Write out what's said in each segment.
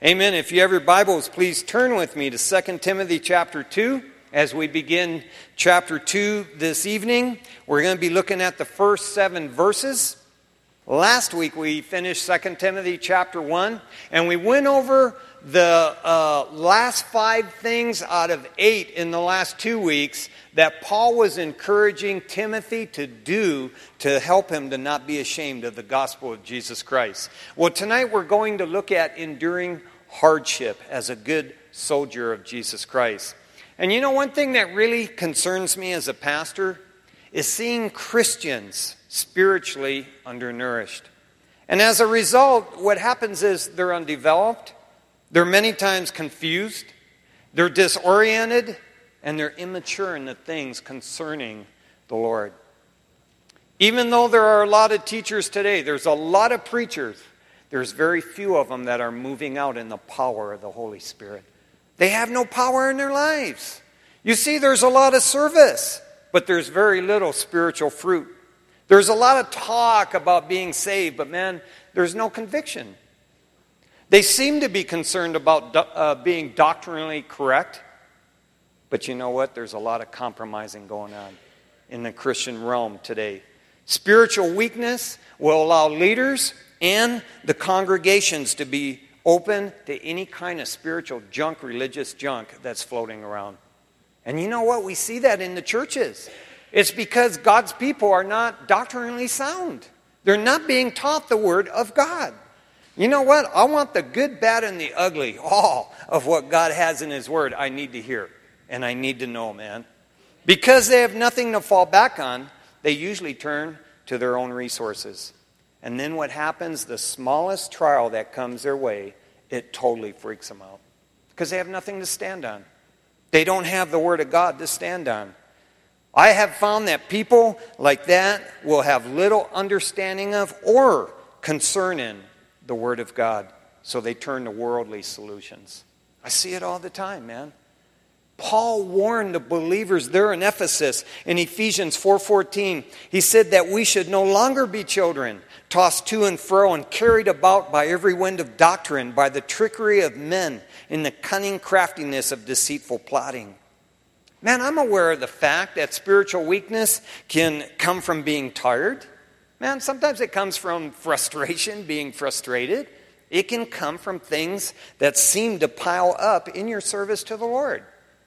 Amen. If you have your Bibles, please turn with me to 2 Timothy chapter 2. As we begin chapter 2 this evening, we're going to be looking at the first 7 verses. Last week we finished 2 Timothy chapter 1, and we went over the last 5 things out of 8 in the last 2 weeks that Paul was encouraging Timothy to do to help him to not be ashamed of the gospel of Jesus Christ. Well, tonight we're going to look at enduring hardship as a good soldier of Jesus Christ. And you know, one thing that really concerns me as a pastor is seeing Christians spiritually undernourished. And as a result, what happens is they're undeveloped, they're many times confused, they're disoriented, and they're immature in the things concerning the Lord. Even though there are a lot of teachers today, there's a lot of preachers, there's very few of them that are moving out in the power of the Holy Spirit. They have no power in their lives. You see, there's a lot of service, but there's very little spiritual fruit. There's a lot of talk about being saved, but man, there's no conviction. They seem to be concerned about being doctrinally correct, but you know what? There's a lot of compromising going on in the Christian realm today. Spiritual weakness will allow leaders and the congregations to be open to any kind of spiritual junk, religious junk that's floating around. And you know what? We see that in the churches. It's because God's people are not doctrinally sound. They're not being taught the Word of God. You know what? I want the good, bad, and the ugly, all of what God has in His Word I need to hear. And I need to know, man. Because they have nothing to fall back on, they usually turn to their own resources. And then what happens, the smallest trial that comes their way, it totally freaks them out. Because they have nothing to stand on. They don't have the Word of God to stand on. I have found that people like that will have little understanding of or concern in the Word of God. So they turn to worldly solutions. I see it all the time, man. Paul warned the believers there in Ephesus in Ephesians 4:14. He said that we should no longer be children, tossed to and fro and carried about by every wind of doctrine, by the trickery of men, in the cunning craftiness of deceitful plotting. Man, I'm aware of the fact that spiritual weakness can come from being tired. Man, sometimes it comes from frustration, being frustrated. It can come from things that seem to pile up in your service to the Lord.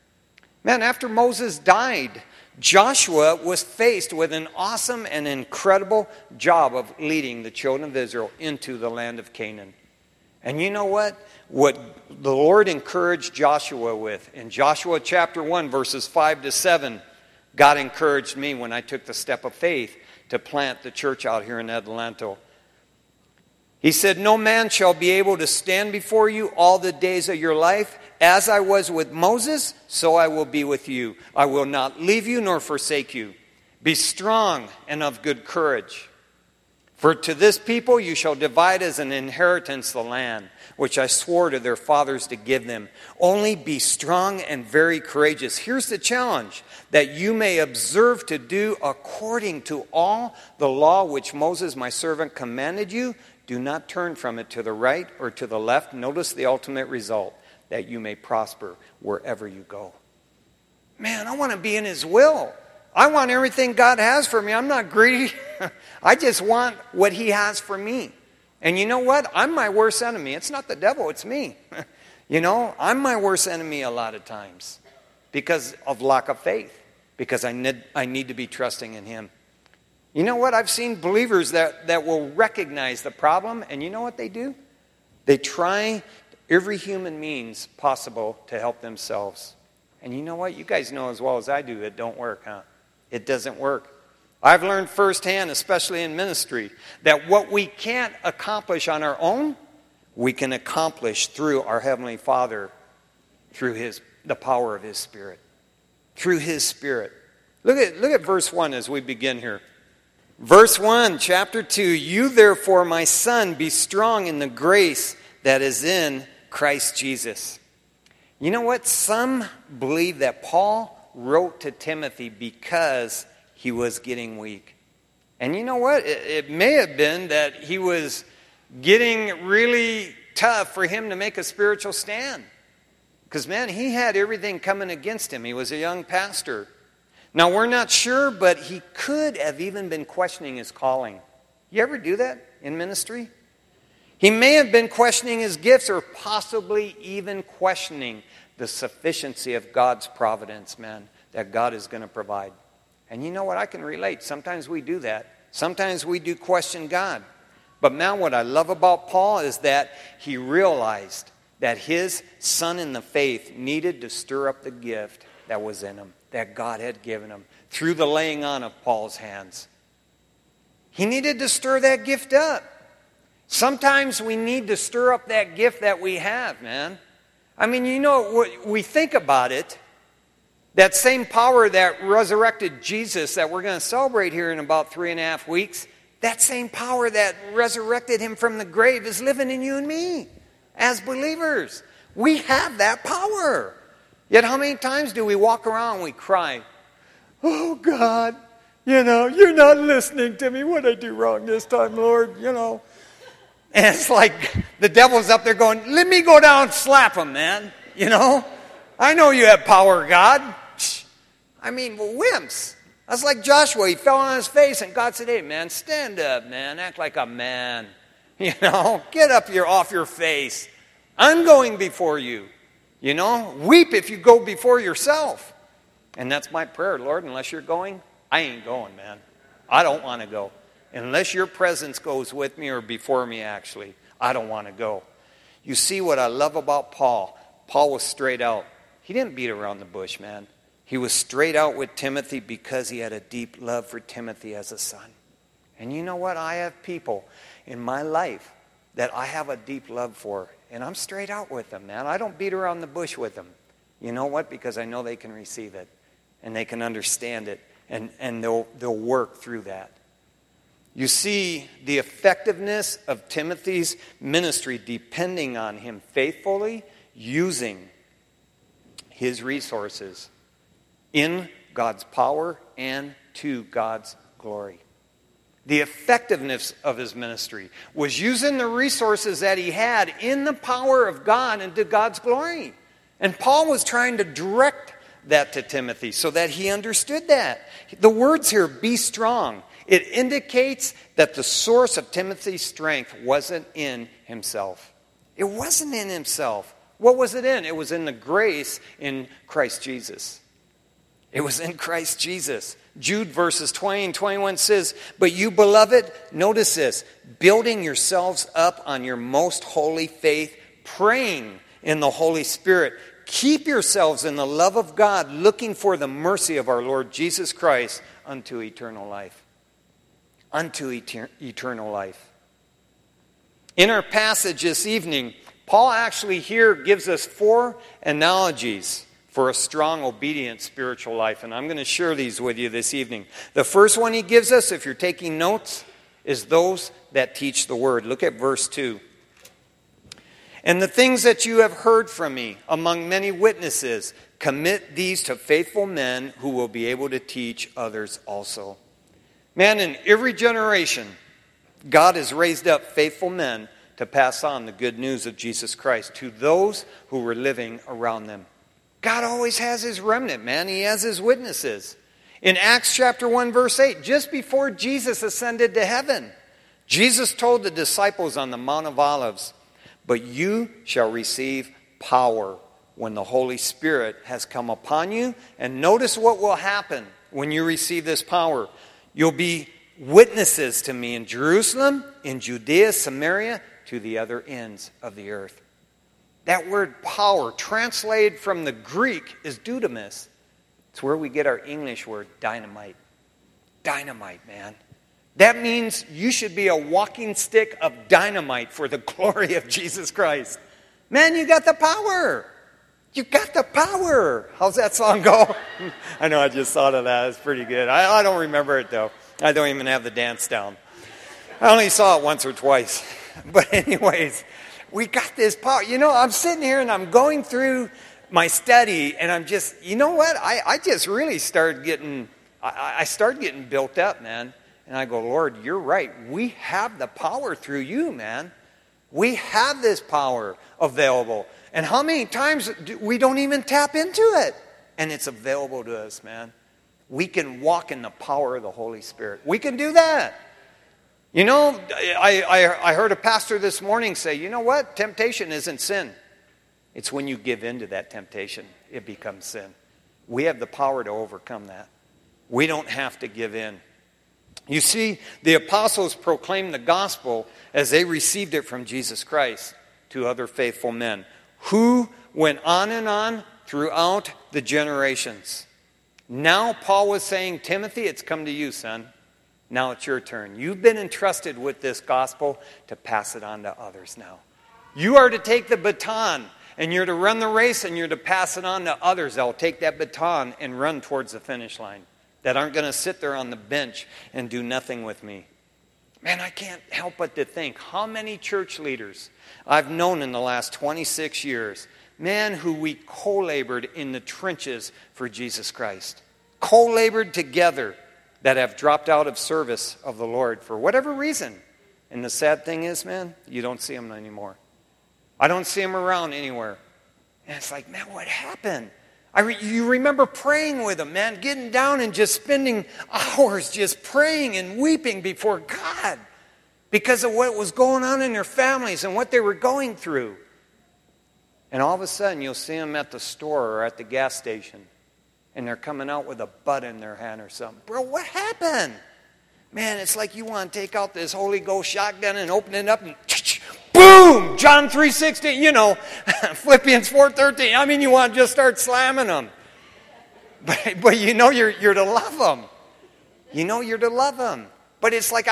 Man, after Moses died, Joshua was faced with an awesome and incredible job of leading the children of Israel into the land of Canaan. And you know what? What the Lord encouraged Joshua with, in Joshua chapter 1, verses 5 to 7, God encouraged me when I took the step of faith to plant the church out here in Adelanto. He said, "No man shall be able to stand before you all the days of your life. As I was with Moses, so I will be with you. I will not leave you nor forsake you. Be strong and of good courage. For to this people you shall divide as an inheritance the land, which I swore to their fathers to give them. Only be strong and very courageous." Here's the challenge: that you may observe to do according to all the law which Moses my servant commanded you. Do not turn from it to the right or to the left. Notice the ultimate result: that you may prosper wherever you go. Man, I want to be in His will. I want everything God has for me. I'm not greedy. I just want what He has for me. And you know what? I'm my worst enemy. It's not the devil, it's me. You know, I'm my worst enemy a lot of times because of lack of faith, because I need to be trusting in Him. You know what? I've seen believers that will recognize the problem, and you know what they do? They try every human means possible to help themselves. And you know what? You guys know as well as I do, it don't work, huh? It doesn't work. I've learned firsthand, especially in ministry, that what we can't accomplish on our own, we can accomplish through our Heavenly Father, through the power of His Spirit. Through His Spirit. Look at verse 1 as we begin here. Verse 1, chapter 2, "You therefore, my son, be strong in the grace that is in Christ Jesus." You know what? Some believe that Paul wrote to Timothy because he was getting weak. And you know what? It may have been that he was getting really tough for him to make a spiritual stand. Because, man, he had everything coming against him. He was a young pastor. Now, we're not sure, but he could have even been questioning his calling. You ever do that in ministry? He may have been questioning his gifts or possibly even questioning the sufficiency of God's providence, man, that God is going to provide. And you know what? I can relate. Sometimes we do that. Sometimes we do question God. But, man, what I love about Paul is that he realized that his son in the faith needed to stir up the gift that was in him, that God had given him, through the laying on of Paul's hands. He needed to stir that gift up. Sometimes we need to stir up that gift that we have, man. I mean, you know, we think about it. That same power that resurrected Jesus that we're going to celebrate here in about 3.5 weeks, that same power that resurrected him from the grave is living in you and me as believers. We have that power. Yet how many times do we walk around and we cry, "Oh God, you know, you're not listening to me. What did I do wrong this time, Lord?" You know. And it's like the devil's up there going, "Let me go down and slap him, man. You know, I know you have power, God." I mean, wimps. That's like Joshua. He fell on his face and God said, "Hey, man, stand up, man. Act like a man. You know, get up off your face. I'm going before you. You know, weep if you go before yourself." And that's my prayer, Lord, unless you're going, I ain't going, man. I don't want to go. Unless your presence goes with me or before me, actually, I don't want to go. You see what I love about Paul? Paul was straight out. He didn't beat around the bush, man. He was straight out with Timothy because he had a deep love for Timothy as a son. And you know what? I have people in my life that I have a deep love for, and I'm straight out with them, man. I don't beat around the bush with them. You know what? Because I know they can receive it, and they can understand it, and they'll work through that. You see the effectiveness of Timothy's ministry depending on him faithfully using his resources in God's power and to God's glory. The effectiveness of his ministry was using the resources that he had in the power of God and to God's glory. And Paul was trying to direct that to Timothy so that he understood that. The words here, "be strong," it indicates that the source of Timothy's strength wasn't in himself. It wasn't in himself. What was it in? It was in the grace in Christ Jesus. It was in Christ Jesus. Jude verses 20 and 21 says, "But you, beloved," notice this, "building yourselves up on your most holy faith, praying in the Holy Spirit. Keep yourselves in the love of God, looking for the mercy of our Lord Jesus Christ unto eternal life." Unto eternal life. In our passage this evening, Paul actually here gives us 4 analogies for a strong, obedient spiritual life. And I'm going to share these with you this evening. The first one he gives us, if you're taking notes, is those that teach the word. Look at verse 2. "And the things that you have heard from me among many witnesses, commit these to faithful men who will be able to teach others also." Man, in every generation, God has raised up faithful men to pass on the good news of Jesus Christ to those who were living around them. God always has his remnant, man. He has his witnesses. In Acts chapter 1, verse 8, just before Jesus ascended to heaven, Jesus told the disciples on the Mount of Olives, "But you shall receive power when the Holy Spirit has come upon you." And notice what will happen when you receive this power. You'll be witnesses to me in Jerusalem, in Judea, Samaria, to the other ends of the earth. That word power, translated from the Greek, is dunamis. It's where we get our English word dynamite. Dynamite, man. That means you should be a walking stick of dynamite for the glory of Jesus Christ. Man, you got the power. You got the power. How's that song go? I know, I just thought of that. It's pretty good. I don't remember it, though. I don't even have the dance down. I only saw it once or twice. But anyways, we got this power. You know, I'm sitting here and I'm going through my study, and I'm just, you know what? I just really started getting, I started getting built up, man. And I go, Lord, you're right. We have the power through you, man. We have this power available. And how many times we don't even tap into it? And it's available to us, man. We can walk in the power of the Holy Spirit. We can do that. You know, I heard a pastor this morning say, you know what? Temptation isn't sin. It's when you give in to that temptation, it becomes sin. We have the power to overcome that. We don't have to give in. You see, the apostles proclaimed the gospel as they received it from Jesus Christ to other faithful men who went on and on throughout the generations. Now Paul was saying, Timothy, it's come to you, son. Now it's your turn. You've been entrusted with this gospel to pass it on to others now. You are to take the baton, and you're to run the race, and you're to pass it on to others. They'll take that baton and run towards the finish line. That aren't going to sit there on the bench and do nothing with me. Man, I can't help but to think how many church leaders I've known in the last 26 years, men who we co-labored in the trenches for Jesus Christ. Co-labored together that have dropped out of service of the Lord for whatever reason. And the sad thing is, man, you don't see them anymore. I don't see them around anywhere. And it's like, man, what happened? You remember praying with them, man, getting down and just spending hours just praying and weeping before God because of what was going on in their families and what they were going through. And all of a sudden, you'll see them at the store or at the gas station, and they're coming out with a butt in their hand or something. Bro, what happened? Man, it's like you want to take out this Holy Ghost shotgun and open it up and boom! John 3:16, you know, Philippians 4:13. I mean, you want to just start slamming them. But you know you're to love them. You know you're to love them. But it's like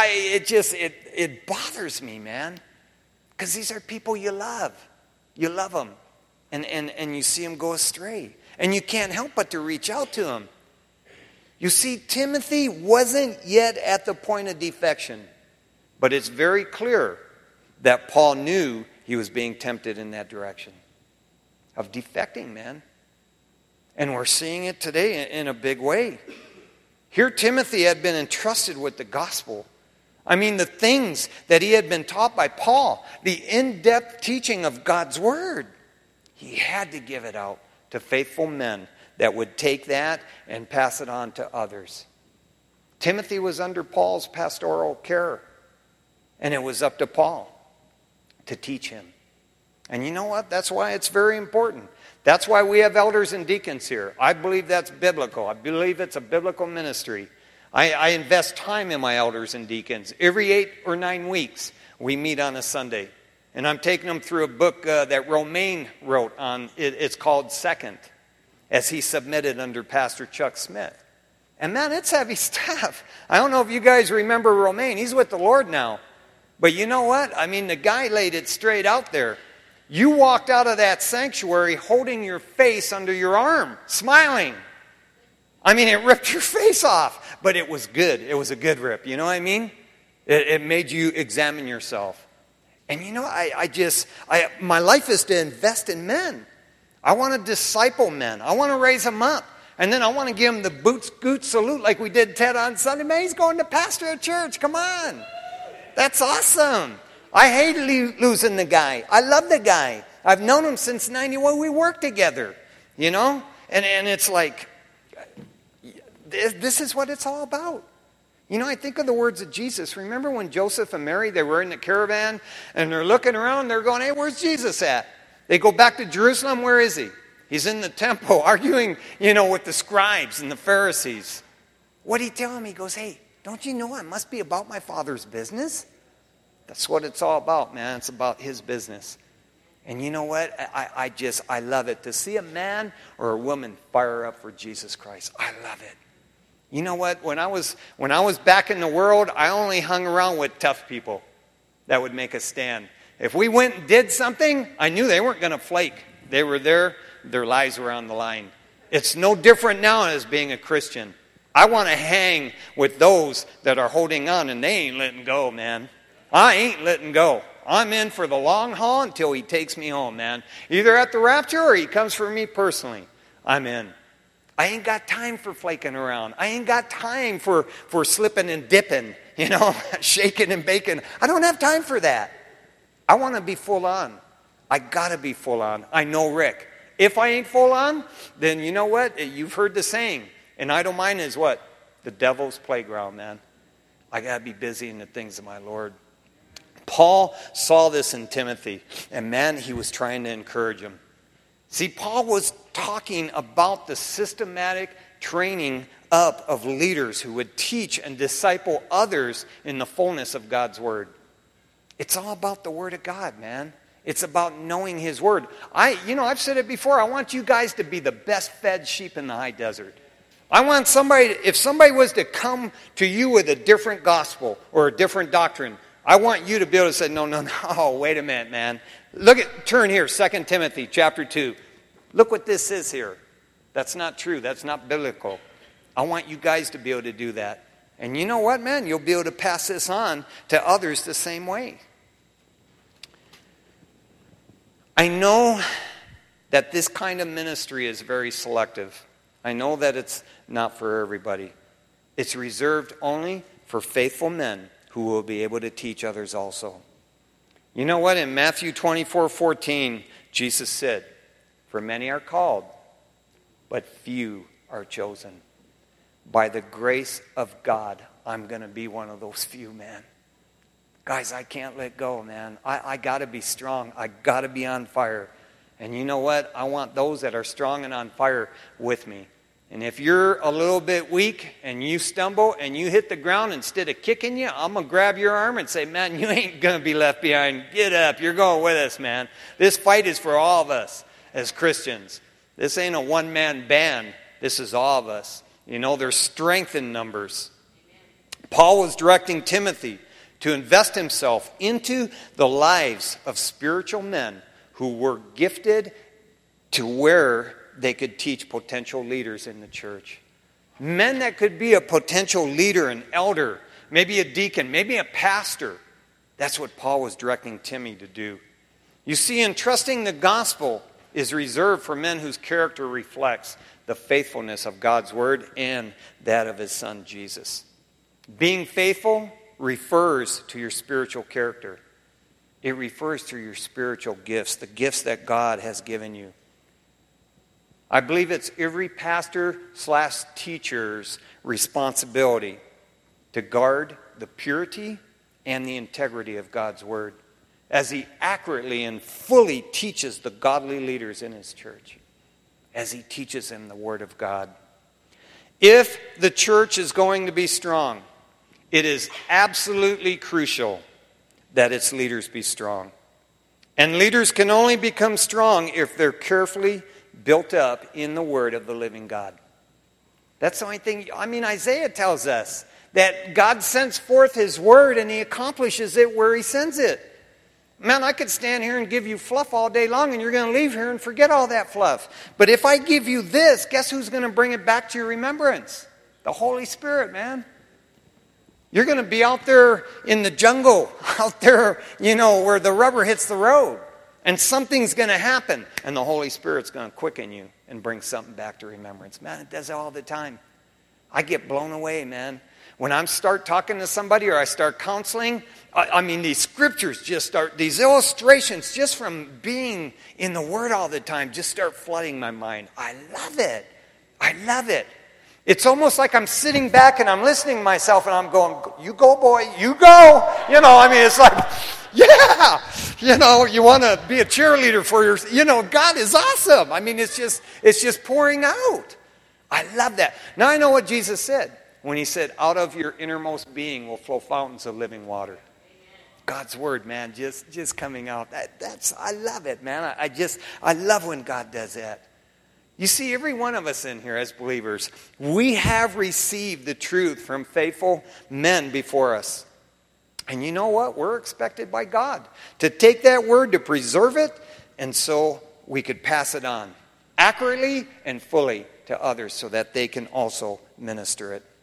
it bothers me, man. Because these are people you love. You love them. And you see them go astray. And you can't help but to reach out to them. You see, Timothy wasn't yet at the point of defection. But it's very clear that Paul knew he was being tempted in that direction of defecting, man. And we're seeing it today in a big way. Here Timothy had been entrusted with the gospel. I mean, the things that he had been taught by Paul, the in-depth teaching of God's word. He had to give it out to faithful men that would take that and pass it on to others. Timothy was under Paul's pastoral care, and it was up to Paul to teach him. And you know what? That's why it's very important. That's why we have elders and deacons here. I believe that's biblical. I believe it's a biblical ministry. I invest time in my elders and deacons. Every 8 or 9 weeks, we meet on a Sunday. And I'm taking them through a book that Romaine wrote on. It's called Second, as he submitted under Pastor Chuck Smith. And man, it's heavy stuff. I don't know if you guys remember Romaine. He's with the Lord now. But you know what? I mean, the guy laid it straight out there. You walked out of that sanctuary holding your face under your arm, smiling. I mean, it ripped your face off, but it was good. It was a good rip. You know what I mean? It made you examine yourself. And you know, my life is to invest in men. I want to disciple men. I want to raise them up. And then I want to give them the boot salute like we did Ted on Sunday. Man, he's going to pastor a church. Come on. That's awesome. I hate losing the guy. I love the guy. I've known him since 91. We worked together, you know? And it's like, this is what it's all about. You know, I think of the words of Jesus. Remember when Joseph and Mary, they were in the caravan, and they're looking around, they're going, hey, where's Jesus at? They go back to Jerusalem. Where is he? He's in the temple arguing, you know, with the scribes and the Pharisees. What did he tell him? He goes, hey, don't you know it must be about my Father's business? That's what it's all about, man. It's about his business. And you know what? I love it. To see a man or a woman fire up for Jesus Christ. I love it. You know what? When I was back in the world, I only hung around with tough people that would make a stand. If we went and did something, I knew they weren't going to flake. They were there. Their lives were on the line. It's no different now as being a Christian. I want to hang with those that are holding on, and they ain't letting go, man. I ain't letting go. I'm in for the long haul until he takes me home, man. Either at the rapture or he comes for me personally. I'm in. I ain't got time for flaking around. I ain't got time for slipping and dipping, you know, shaking and baking. I don't have time for that. I want to be full on. I got to be full on. I know Rick. If I ain't full on, then you know what? You've heard the saying. An idle mind is what? The devil's playground, man. I got to be busy in the things of my Lord. Paul saw this in Timothy, and man, he was trying to encourage him. See, Paul was talking about the systematic training up of leaders who would teach and disciple others in the fullness of God's Word. It's all about the Word of God, man. It's about knowing His Word. I've said it before, I want you guys to be the best fed sheep in the high desert. I want if somebody was to come to you with a different gospel or a different doctrine, I want you to be able to say, no, wait a minute, man. Turn here, 2 Timothy chapter 2. Look what this is here. That's not true. That's not biblical. I want you guys to be able to do that. And you know what, man? You'll be able to pass this on to others the same way. I know that this kind of ministry is very selective. I know that it's not for everybody. It's reserved only for faithful men who will be able to teach others also. You know what? In Matthew 24:14, Jesus said, "For many are called, but few are chosen." By the grace of God, I'm going to be one of those few, man. Guys, I can't let go, man. I got to be strong. I got to be on fire. And you know what? I want those that are strong and on fire with me. And if you're a little bit weak and you stumble and you hit the ground, instead of kicking you, I'm going to grab your arm and say, man, you ain't going to be left behind. Get up. You're going with us, man. This fight is for all of us as Christians. This ain't a one-man band. This is all of us. You know, there's strength in numbers. Paul was directing Timothy to invest himself into the lives of spiritual men who were gifted to where they could teach potential leaders in the church. Men that could be a potential leader, an elder, maybe a deacon, maybe a pastor. That's what Paul was directing Timothy to do. You see, entrusting the gospel is reserved for men whose character reflects the faithfulness of God's word and that of His Son, Jesus. Being faithful refers to your spiritual character. It refers to your spiritual gifts, the gifts that God has given you. I believe it's every pastor/teacher's responsibility to guard the purity and the integrity of God's word as he accurately and fully teaches the godly leaders in his church, as he teaches them the word of God. If the church is going to be strong, it is absolutely crucial that its leaders be strong. And leaders can only become strong if they're carefully built up in the word of the living God. That's the only thing. Isaiah tells us that God sends forth His word and He accomplishes it where He sends it. Man, I could stand here and give you fluff all day long and you're going to leave here and forget all that fluff. But if I give you this, guess who's going to bring it back to your remembrance? The Holy Spirit, man. You're going to be out there in the jungle, out there, where the rubber hits the road. And something's going to happen. And the Holy Spirit's going to quicken you and bring something back to remembrance. Man, it does it all the time. I get blown away, man. When I start talking to somebody or I start counseling, these scriptures just start, these illustrations just from being in the Word all the time just start flooding my mind. I love it. I love it. It's almost like I'm sitting back and I'm listening to myself and I'm going, you go, boy, you go. It's like, yeah. You want to be a cheerleader for your, God is awesome. It's just pouring out. I love that. Now I know what Jesus said when He said, out of your innermost being will flow fountains of living water. God's word, man, just coming out. I love it, man. I love when God does that. You see, every one of us in here as believers, we have received the truth from faithful men before us. And you know what? We're expected by God to take that word, to preserve it, and so we could pass it on accurately and fully to others so that they can also minister it.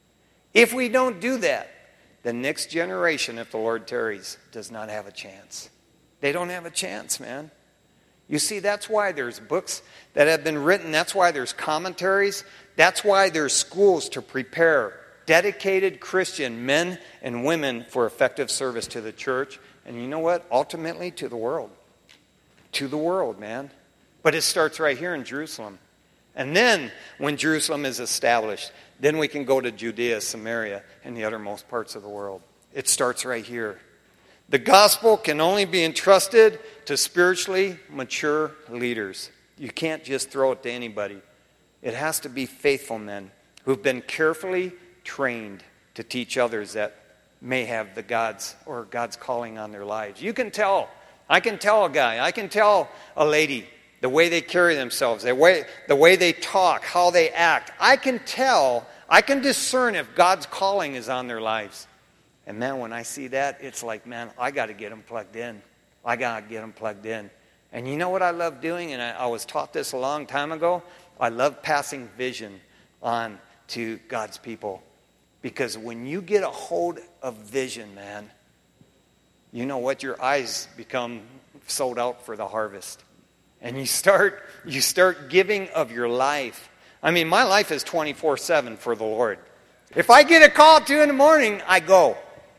If we don't do that, the next generation, if the Lord tarries, does not have a chance. They don't have a chance, man. You see, that's why there's books that have been written. That's why there's commentaries. That's why there's schools to prepare dedicated Christian men and women for effective service to the church And you know what? Ultimately, to the world. To the world, man. But it starts right here in Jerusalem. And then, when Jerusalem is established, then we can go to Judea, Samaria, and the uttermost parts of the world. It starts right here. The gospel can only be entrusted to spiritually mature leaders. You can't just throw it to anybody. It has to be faithful men who've been carefully trained to teach others that may have the God's calling on their lives. You can tell. I can tell a guy. I can tell a lady the way they carry themselves, the way they talk, how they act. I can tell. I can discern if God's calling is on their lives. And man, when I see that, it's like, man, I got to get them plugged in. I got to get them plugged in. And you know what I love doing? And I was taught this a long time ago. I love passing vision on to God's people. Because when you get a hold of vision, man, you know what? Your eyes become sold out for the harvest. And you start giving of your life. I mean, my life is 24/7 for the Lord. If I get a call at 2 in the morning, I go.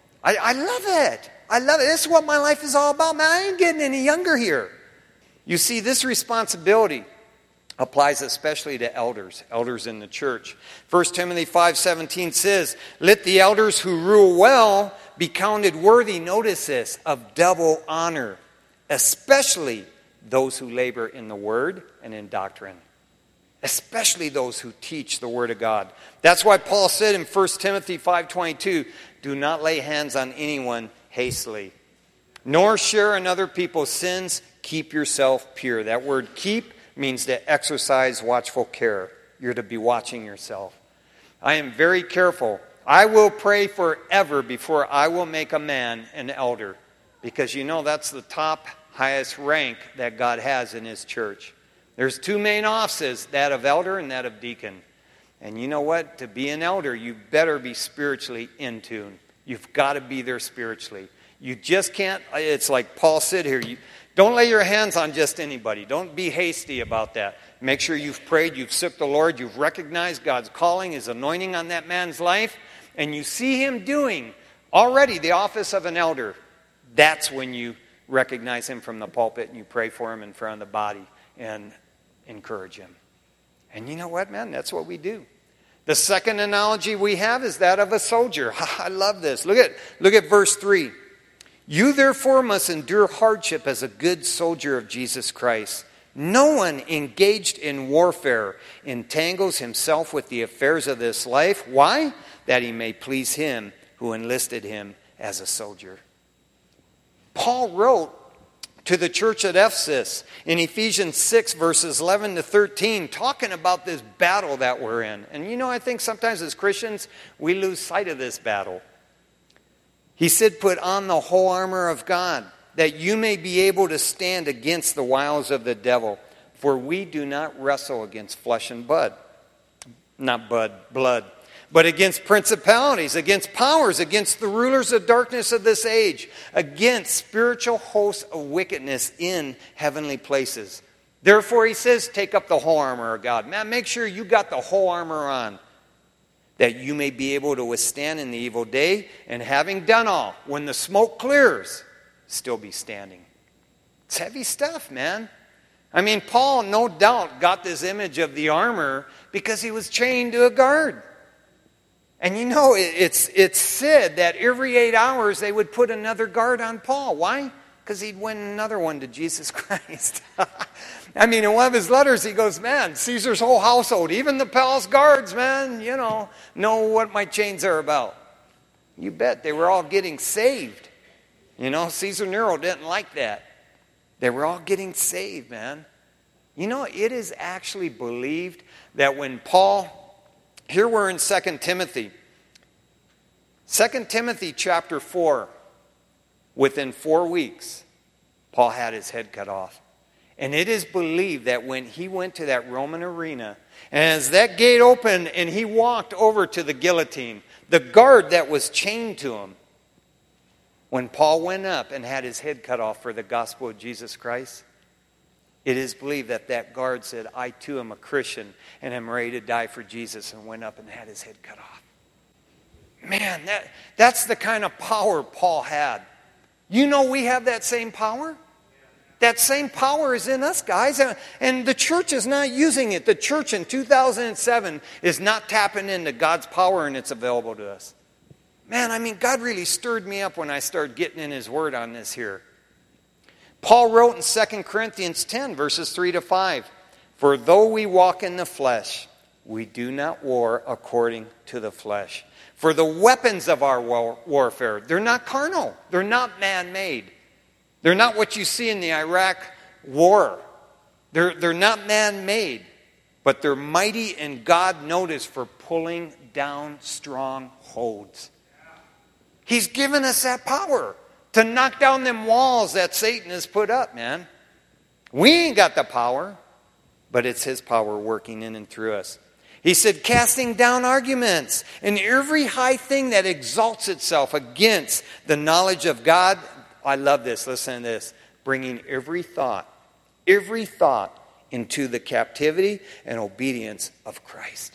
I love it. I love it. This is what my life is all about, man. I ain't getting any younger here. You see, this responsibility applies especially to elders in the church. 1 Timothy 5:17 says, "Let the elders who rule well be counted worthy," notice this, "of double honor, especially those who labor in the word and in doctrine." Especially those who teach the word of God. That's why Paul said in 1 Timothy 5:22, "Do not lay hands on anyone hastily, nor share in other people's sins. Keep yourself pure." That word keep means to exercise watchful care. You're to be watching yourself. I am very careful. I will pray forever before I will make a man an elder. Because you know that's the top highest rank that God has in his church. There's two main offices, that of elder and that of deacon. And you know what? To be an elder, you better be spiritually in tune. You've got to be there spiritually. You just can't, it's like Paul said here, don't lay your hands on just anybody. Don't be hasty about that. Make sure you've prayed, you've sought the Lord, you've recognized God's calling, His anointing on that man's life, and you see him doing already the office of an elder. That's when you recognize him from the pulpit and you pray for him in front of the body and encourage him. And you know what, man? That's what we do. The second analogy we have is that of a soldier. I love this. Look at verse 3. "You therefore must endure hardship as a good soldier of Jesus Christ. No one engaged in warfare entangles himself with the affairs of this life." Why? "That he may please him who enlisted him as a soldier." Paul wrote to the church at Ephesus in Ephesians 6 verses 11 to 13, talking about this battle that we're in. And you know, I think sometimes as Christians, we lose sight of this battle. He said, "Put on the whole armor of God, that you may be able to stand against the wiles of the devil. For we do not wrestle against flesh and blood, but against principalities, against powers, against the rulers of darkness of this age, against spiritual hosts of wickedness in heavenly places." Therefore, he says, take up the whole armor of God. Man, make sure you got the whole armor on, that you may be able to withstand in the evil day, and having done all, when the smoke clears, still be standing. It's heavy stuff, man. I mean, Paul, no doubt, got this image of the armor because he was chained to a guard. And you know, it's said that every 8 hours they would put another guard on Paul. Why? Because he'd win another one to Jesus Christ. I mean, in one of his letters he goes, "Man, Caesar's whole household, even the palace guards, man, know what my chains are about." You bet they were all getting saved. You know, Caesar Nero didn't like that. They were all getting saved, man. You know, it is actually believed that when Paul... Here we're in 2 Timothy. 2 Timothy chapter 4. Within 4 weeks, Paul had his head cut off. And it is believed that when he went to that Roman arena, and as that gate opened and he walked over to the guillotine, the guard that was chained to him, when Paul went up and had his head cut off for the gospel of Jesus Christ, it is believed that that guard said, "I too am a Christian and am ready to die for Jesus," and went up and had his head cut off. Man, that's the kind of power Paul had. You know we have that same power? That same power is in us, guys. And the church is not using it. The church in 2007 is not tapping into God's power, and it's available to us. Man, I mean, God really stirred me up when I started getting in His Word on this here. Paul wrote in 2 Corinthians 10, verses 3 to 5, "For though we walk in the flesh, we do not war according to the flesh. For the weapons of our warfare, they're not carnal. They're not man-made. They're not what you see in the Iraq war. They're not man-made. But they're mighty in God, notice, for pulling down strongholds." He's given us that power to knock down them walls that Satan has put up, man. We ain't got the power, but it's His power working in and through us. He said, casting down arguments and every high thing that exalts itself against the knowledge of God. I love this. Listen to this. Bringing every thought into the captivity and obedience of Christ.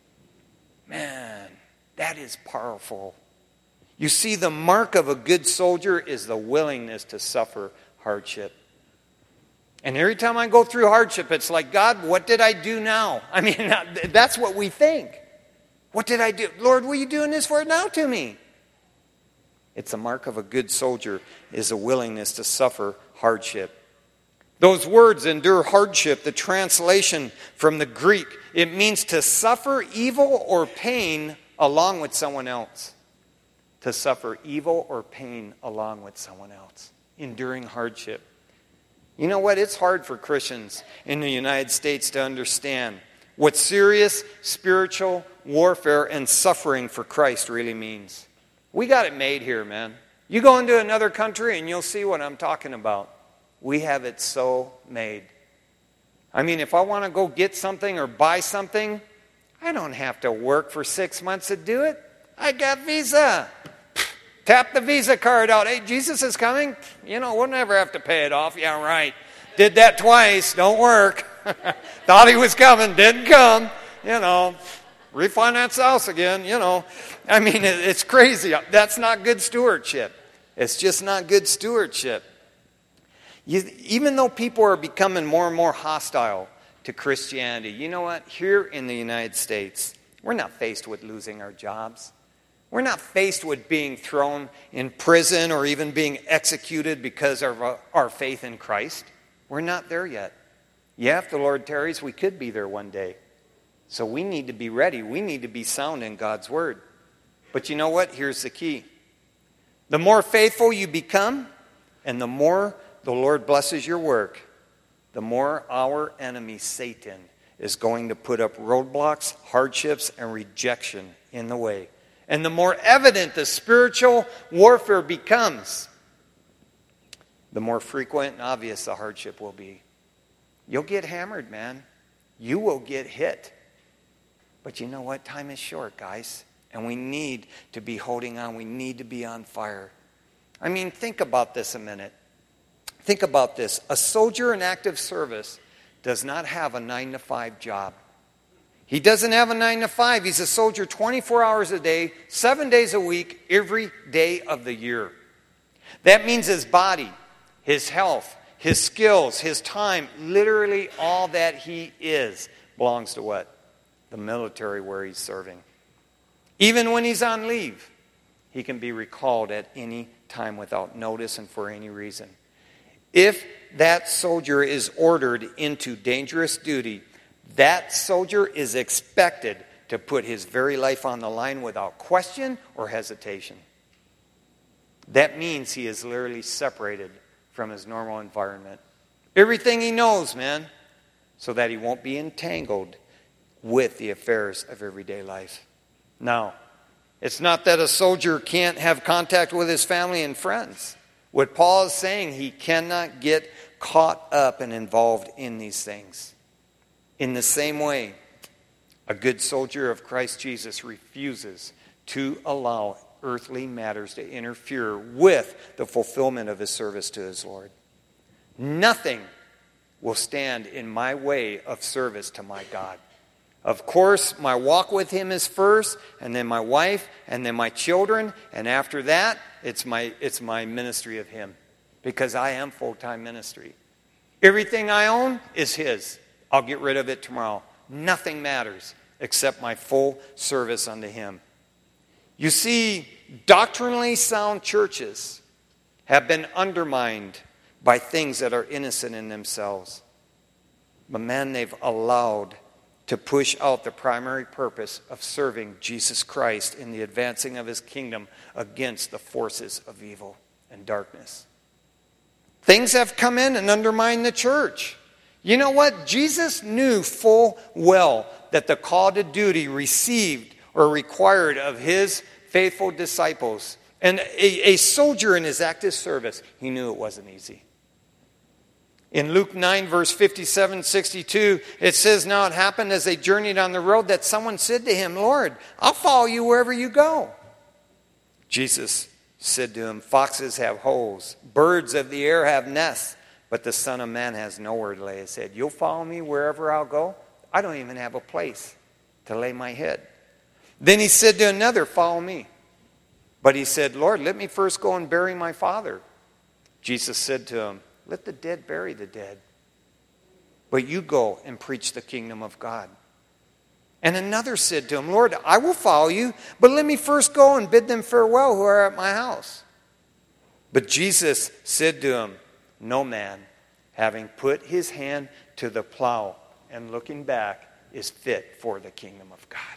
Man, that is powerful. You see, the mark of a good soldier is the willingness to suffer hardship. And every time I go through hardship, it's like, God, what did I do now? I mean, that's what we think. What did I do? Lord, what are you doing this for now to me? It's the mark of a good soldier is a willingness to suffer hardship. Those words, endure hardship, the translation from the Greek, it means to suffer evil or pain along with someone else. To suffer evil or pain along with someone else. Enduring hardship. You know what? It's hard for Christians in the United States to understand what serious spiritual warfare and suffering for Christ really means. We got it made here, man. You go into another country and you'll see what I'm talking about. We have it so made. I mean, if I want to go get something or buy something, I don't have to work for 6 months to do it. I got Visa. Tap the Visa card out. Hey, Jesus is coming. You know, we'll never have to pay it off. Yeah, right. Did that twice. Don't work. Thought He was coming. Didn't come. You know, refinance the house again. You know, I mean, it's crazy. That's not good stewardship. It's just not good stewardship. Even though people are becoming more and more hostile to Christianity, you know what? Here in the United States, we're not faced with losing our jobs. We're not faced with being thrown in prison or even being executed because of our faith in Christ. We're not there yet. Yeah, if the Lord tarries, we could be there one day. So we need to be ready. We need to be sound in God's Word. But you know what? Here's the key. The more faithful you become, and the more the Lord blesses your work, the more our enemy, Satan, is going to put up roadblocks, hardships, and rejection in the way. And the more evident the spiritual warfare becomes, the more frequent and obvious the hardship will be. You'll get hammered, man. You will get hit. But you know what? Time is short, guys. And we need to be holding on. We need to be on fire. I mean, think about this a minute. Think about this. A soldier in active service does not have a 9-to-5 job. He doesn't have a 9-to-5. He's a soldier 24 hours a day, 7 days a week, every day of the year. That means his body, his health, his skills, his time, literally all that he is belongs to what? The military where he's serving. Even when he's on leave, he can be recalled at any time without notice and for any reason. If that soldier is ordered into dangerous duty, that soldier is expected to put his very life on the line without question or hesitation. That means he is literally separated from his normal environment. Everything he knows, man, so that he won't be entangled with the affairs of everyday life. Now, it's not that a soldier can't have contact with his family and friends. What Paul is saying, he cannot get caught up and involved in these things. In the same way, a good soldier of Christ Jesus refuses to allow earthly matters to interfere with the fulfillment of his service to his Lord. Nothing will stand in my way of service to my God. Of course, my walk with Him is first, and then my wife, and then my children, and after that, it's my ministry of him, because I am full-time ministry. Everything I own is his. I'll get rid of it tomorrow. Nothing matters except my full service unto him. You see, doctrinally sound churches have been undermined by things that are innocent in themselves. But man, they've allowed to push out the primary purpose of serving Jesus Christ in the advancing of his kingdom against the forces of evil and darkness. Things have come in and undermined the church. You know what? Jesus knew full well that the call to duty received or required of his faithful disciples, and a soldier in his active service, he knew it wasn't easy. In Luke 9, verse 57-62, it says, "Now it happened as they journeyed on the road that someone said to him, 'Lord, I'll follow you wherever you go.' Jesus said to him, 'Foxes have holes, birds of the air have nests, but the Son of Man has nowhere to lay his head.' You'll follow me wherever I'll go? I don't even have a place to lay my head." Then he said to another, "Follow me." But he said, "Lord, let me first go and bury my father." Jesus said to him, "Let the dead bury the dead, but you go and preach the kingdom of God." And another said to him, "Lord, I will follow you, but let me first go and bid them farewell who are at my house." But Jesus said to him, "No man, having put his hand to the plow and looking back, is fit for the kingdom of God."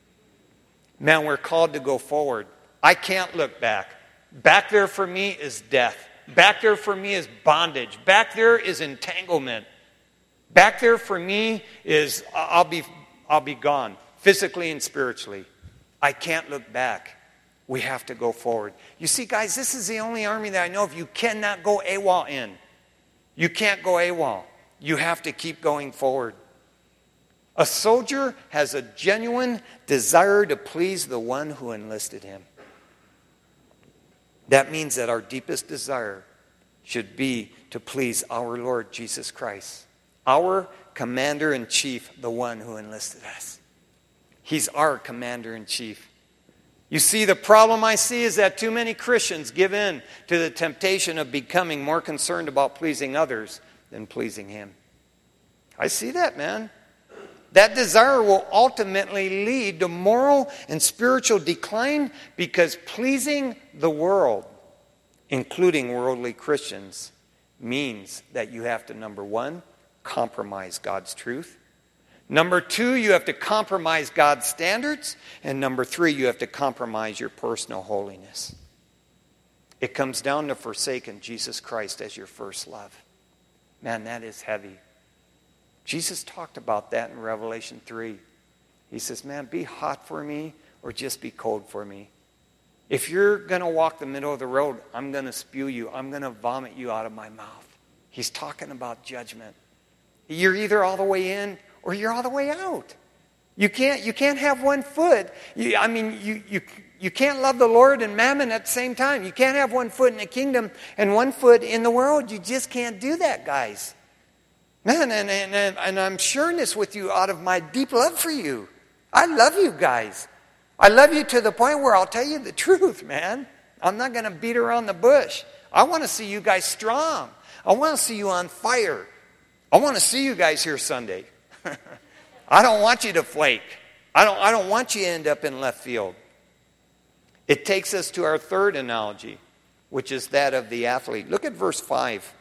Man, we're called to go forward. I can't look back. Back there for me is death. Back there for me is bondage. Back there is entanglement. Back there for me is I'll be gone, physically and spiritually. I can't look back. We have to go forward. You see, guys, this is the only army that I know of you cannot go AWOL in. You can't go AWOL. You have to keep going forward. A soldier has a genuine desire to please the one who enlisted him. That means that our deepest desire should be to please our Lord Jesus Christ, our commander-in-chief, the one who enlisted us. He's our commander-in-chief. You see, the problem I see is that too many Christians give in to the temptation of becoming more concerned about pleasing others than pleasing him. I see that, man. That desire will ultimately lead to moral and spiritual decline, because pleasing the world, including worldly Christians, means that you have to, number one, compromise God's truth. Number two, you have to compromise God's standards. And number three, you have to compromise your personal holiness. It comes down to forsaking Jesus Christ as your first love. Man, that is heavy. Jesus talked about that in Revelation 3. He says, man, be hot for me or just be cold for me. If you're going to walk the middle of the road, I'm going to spew you. I'm going to vomit you out of my mouth. He's talking about judgment. You're either all the way in or you're all the way out. You can't have one foot. You can't love the Lord and mammon at the same time. You can't have one foot in the kingdom and one foot in the world. You just can't do that, guys. Man, and I'm sharing this with you out of my deep love for you. I love you guys. I love you to the point where I'll tell you the truth, man. I'm not going to beat around the bush. I want to see you guys strong. I want to see you on fire. I want to see you guys here Sunday. I don't want you to flake. I don't want you to end up in left field. It takes us to our third analogy, which is that of the athlete. Look at verse 5.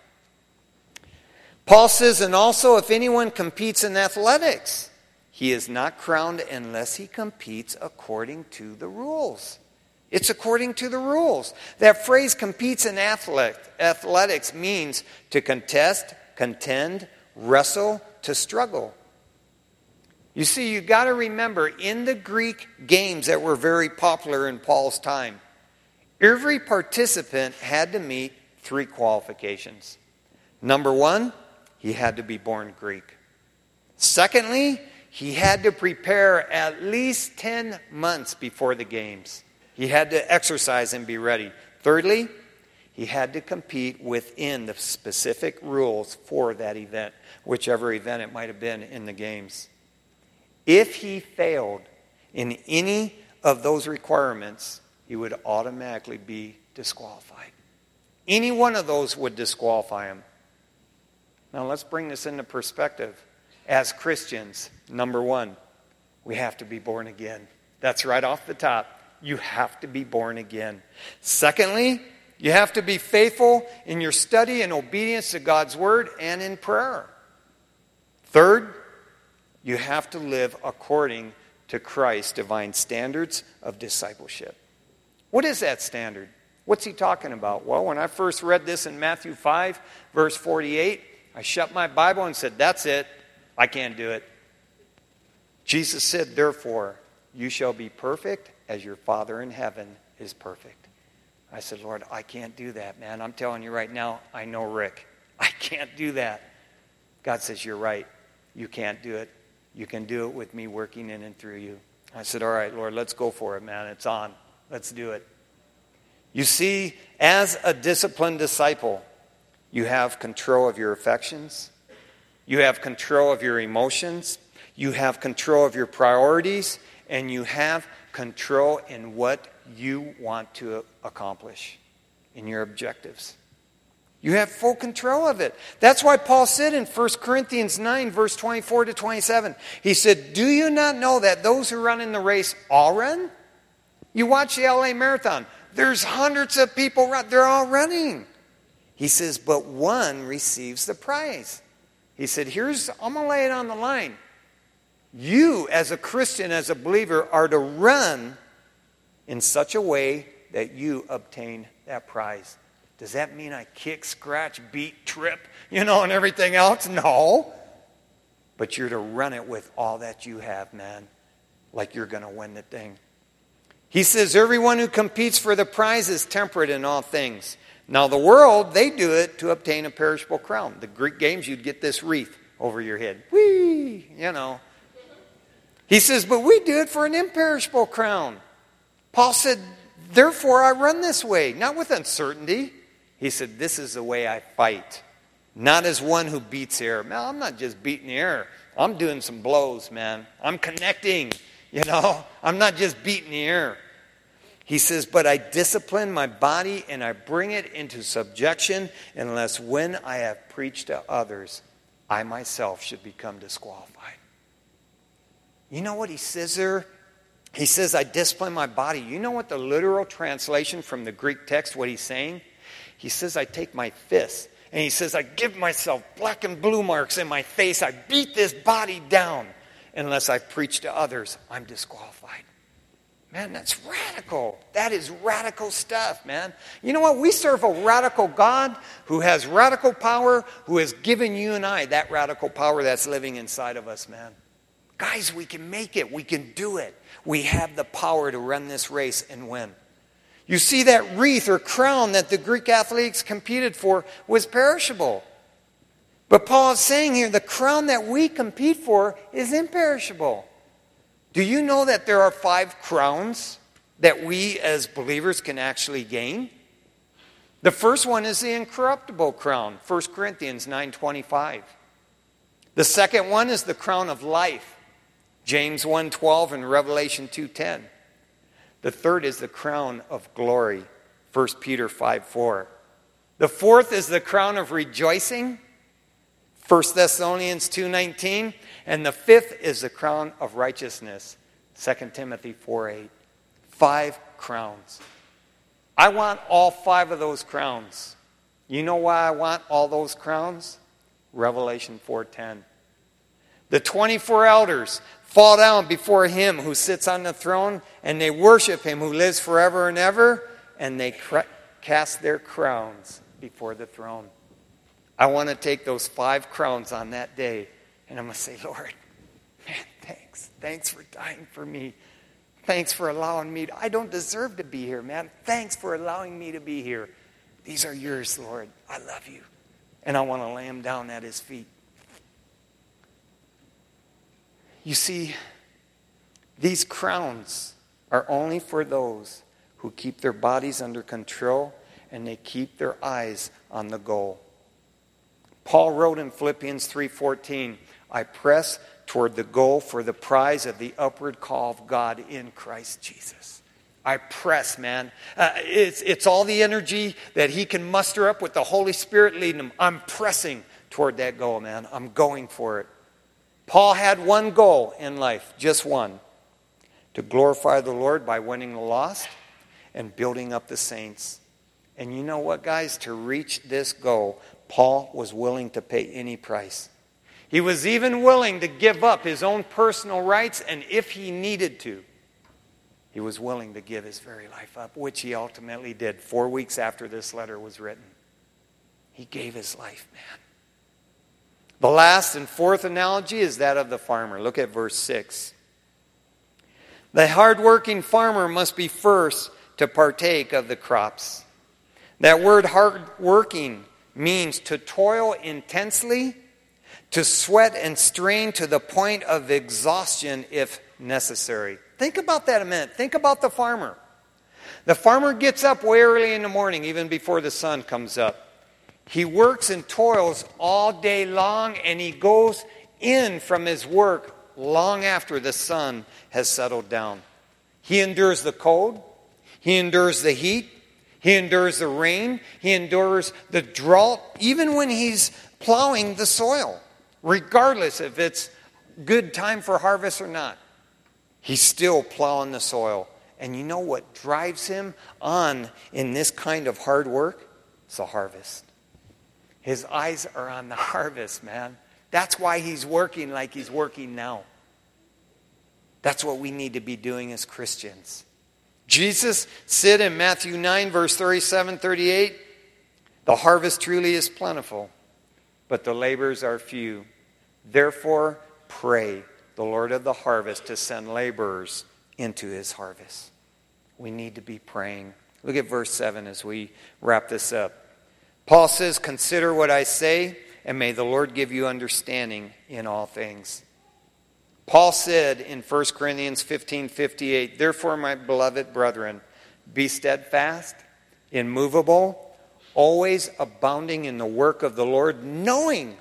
Paul says, and also if anyone competes in athletics, he is not crowned unless he competes according to the rules. It's according to the rules. That phrase, competes in athletics, means to contest, contend, wrestle, to struggle. You see, you got to remember, in the Greek games that were very popular in Paul's time, every participant had to meet 3 qualifications. Number 1, he had to be born Greek. Secondly, he had to prepare at least 10 months before the games. He had to exercise and be ready. Thirdly, he had to compete within the specific rules for that event, whichever event it might have been in the games. If he failed in any of those requirements, he would automatically be disqualified. Any one of those would disqualify him. Now let's bring this into perspective. As Christians, number one, we have to be born again. That's right off the top. You have to be born again. Secondly, you have to be faithful in your study and obedience to God's word and in prayer. Third, you have to live according to Christ's divine standards of discipleship. What is that standard? What's he talking about? Well, when I first read this in Matthew 5, verse 48, I shut my Bible and said, that's it. I can't do it. Jesus said, therefore, you shall be perfect as your Father in heaven is perfect. I said, Lord, I can't do that, man. I'm telling you right now, I know Rick. I can't do that. God says, you're right. You can't do it. You can do it with me working in and through you. I said, all right, Lord, let's go for it, man. It's on. Let's do it. You see, as a disciplined disciple, you have control of your affections. You have control of your emotions. You have control of your priorities. And you have control in what you want to accomplish in your objectives. You have full control of it. That's why Paul said in 1 Corinthians 9, verse 24 to 27, he said, do you not know that those who run in the race all run? You watch the LA Marathon. There's hundreds of people run. They're all running. He says, but one receives the prize. He said, I'm going to lay it on the line. You, as a Christian, as a believer, are to run in such a way that you obtain that prize. Does that mean I kick, scratch, beat, trip, and everything else? No. But you're to run it with all that you have, man, like you're going to win the thing. He says, everyone who competes for the prize is temperate in all things. Now, the world, they do it to obtain a perishable crown. The Greek games, you'd get this wreath over your head. Whee! He says, but we do it for an imperishable crown. Paul said, therefore I run this way, not with uncertainty. He said, this is the way I fight. Not as one who beats air. Man, I'm not just beating the air. I'm doing some blows, man. I'm connecting, I'm not just beating the air. He says, but I discipline my body and I bring it into subjection unless when I have preached to others, I myself should become disqualified. You know what he says there? He says, I discipline my body. You know what the literal translation from the Greek text, what he's saying? He says, I take my fist. And he says, I give myself black and blue marks in my face. I beat this body down. Unless I preach to others, I'm disqualified. Man, that's radical. That is radical stuff, man. You know what? We serve a radical God who has radical power, who has given you and I that radical power that's living inside of us, man. Guys, we can make it. We can do it. We have the power to run this race and win. You see, that wreath or crown that the Greek athletes competed for was perishable. But Paul is saying here, the crown that we compete for is imperishable. Do you know that there are 5 crowns that we as believers can actually gain? The first one is the incorruptible crown, 1 Corinthians 9:25. The second one is the crown of life, James 1:12 and Revelation 2:10. The third is the crown of glory, 1 Peter 5:4. The fourth is the crown of rejoicing, 1 Thessalonians 2:19. And the fifth is the crown of righteousness, 2 Timothy 4:8. 5 crowns. I want all 5 of those crowns. You know why I want all those crowns? Revelation 4:10. The 24 elders fall down before him who sits on the throne, and they worship him who lives forever and ever, and they cast their crowns before the throne. I want to take those 5 crowns on that day, and I'm going to say, Lord, man, thanks. Thanks for dying for me. Thanks for allowing me. I don't deserve to be here, man. Thanks for allowing me to be here. These are yours, Lord. I love you. And I want to lay them down at his feet. You see, these crowns are only for those who keep their bodies under control and they keep their eyes on the goal. Paul wrote in Philippians 3:14, I press toward the goal for the prize of the upward call of God in Christ Jesus. I press, man. It's all the energy that he can muster up with the Holy Spirit leading him. I'm pressing toward that goal, man. I'm going for it. Paul had one goal in life, just one: to glorify the Lord by winning the lost and building up the saints. And you know what, guys? To reach this goal, Paul was willing to pay any price. He was even willing to give up his own personal rights, and if he needed to, he was willing to give his very life up, which he ultimately did 4 weeks after this letter was written. He gave his life, man. The last and fourth analogy is that of the farmer. Look at verse 6. The hardworking farmer must be first to partake of the crops. That word hardworking means to toil intensely, to sweat and strain to the point of exhaustion if necessary. Think about that a minute. Think about the farmer. The farmer gets up way early in the morning, even before the sun comes up. He works and toils all day long, and he goes in from his work long after the sun has settled down. He endures the cold. He endures the heat. He endures the rain. He endures the drought, even when he's plowing the soil, regardless if it's good time for harvest or not. He's still plowing the soil. And you know what drives him on in this kind of hard work? It's the harvest. His eyes are on the harvest, man. That's why he's working like he's working now. That's what we need to be doing as Christians. Jesus said in Matthew 9, verse 37, 38, the harvest truly is plentiful, but the laborers are few. Therefore, pray the Lord of the harvest to send laborers into his harvest. We need to be praying. Look at verse 7 as we wrap this up. Paul says, consider what I say, and may the Lord give you understanding in all things. Paul said in 1 Corinthians 15:58, therefore, my beloved brethren, be steadfast, immovable, always abounding in the work of the Lord, knowing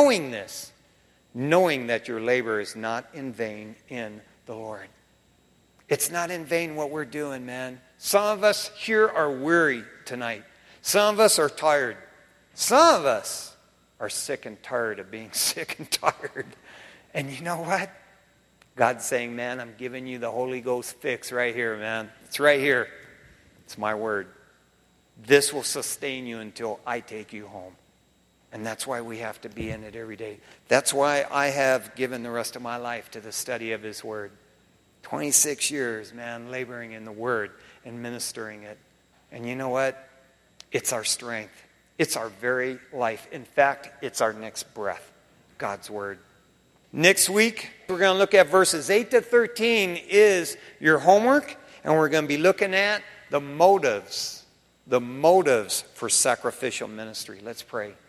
that your labor is not in vain in the Lord. It's not in vain what we're doing, man. Some of us here are weary tonight. Some of us are tired. Some of us are sick and tired of being sick and tired. And you know what? God's saying, man, I'm giving you the Holy Ghost fix right here, man. It's right here. It's my word. This will sustain you until I take you home. And that's why we have to be in it every day. That's why I have given the rest of my life to the study of his word. 26 years, man, laboring in the word and ministering it. And you know what? It's our strength. It's our very life. In fact, it's our next breath. God's word. Next week, we're going to look at verses 8 to 13 is your homework. And we're going to be looking at the motives for sacrificial ministry. Let's pray.